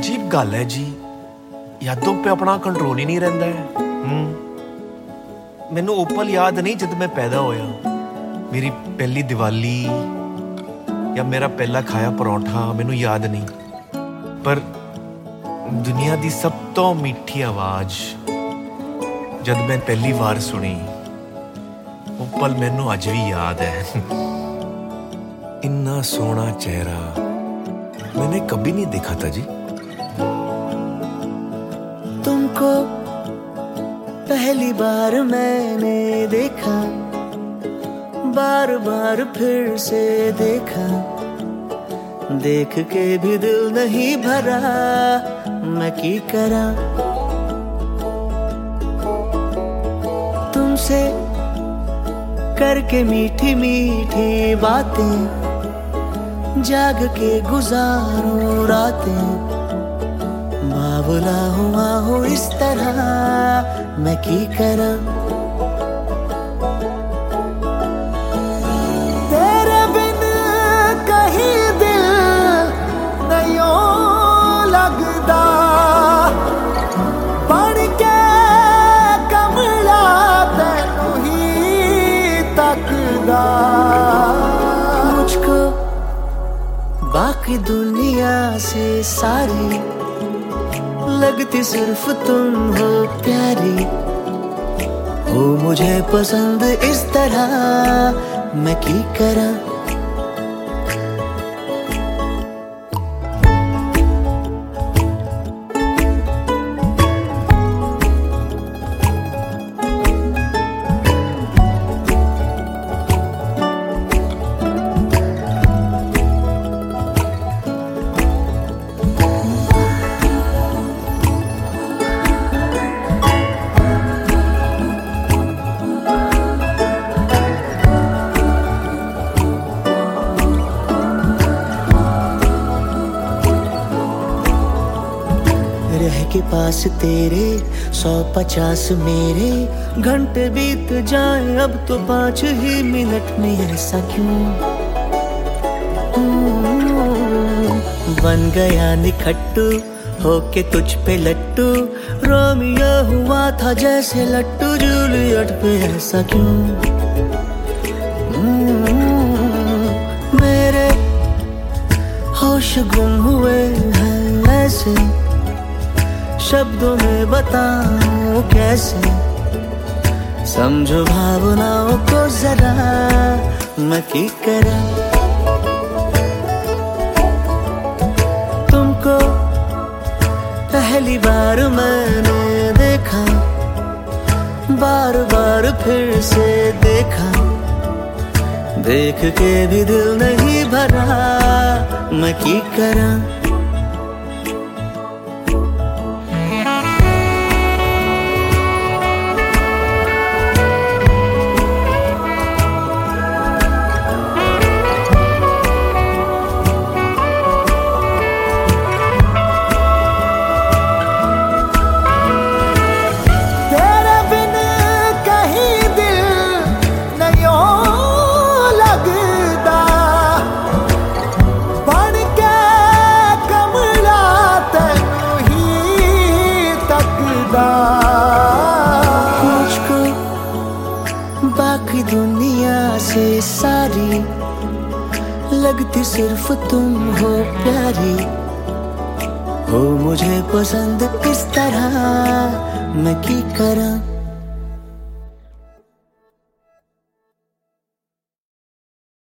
अजीब गल है जी, यादों पे अपना कंट्रोल ही नहीं रहिंदा है। मैनू ओ पल याद नहीं जब मैं पैदा होया, मेरी पहली दिवाली या मेरा पहला खाया परौंठा मैनू याद नहीं, पर दुनिया दी सब तो मीठी आवाज जब मैं पहली बार सुनी, वो पल मैनू अज भी याद है। इन्ना सोहना चेहरा मैंने कभी नहीं देखा था जी। तुमको पहली बार मैंने देखा, बार बार फिर से देखा, देख के भी दिल नहीं भरा, मैं की करा। तुमसे करके मीठी मीठी बातें, जाग के गुजारूं रातें, बावला हुआ हूँ इस तरह, मैं की करा। तेरे बिन कहीं दिल नहीं लगदा, बन के कमला तैनू ही तकदा। मुझको बाकी दुनिया से सारी लगती सिर्फ तुम हो प्यारी, हो मुझे पसंद इस तरह, मैं की करा। रह के पास तेरे 150 मेरे, घंटे बीत जाए अब तो 5 ही मिनट में, ऐसा क्यों? बन गया निखट्टू होके तुझ पे लट्टू, रोमियो हुआ था जैसे लट्टू जूलियट पे, ऐसा क्यों? मेरे होश गुम हुए हैं ऐसे, शब्दों में बताऊं कैसे, समझो भावनाओं को जरा, मैं की करा। तुमको पहली बार मैंने देखा, बार बार फिर से देखा, देख के भी दिल नहीं भरा, मैं की करा। मुझको बाकी दुनिया से सारी लगती सिर्फ तुम हो प्यारी, हो मुझे पसंद इस तरह, मैं की करा।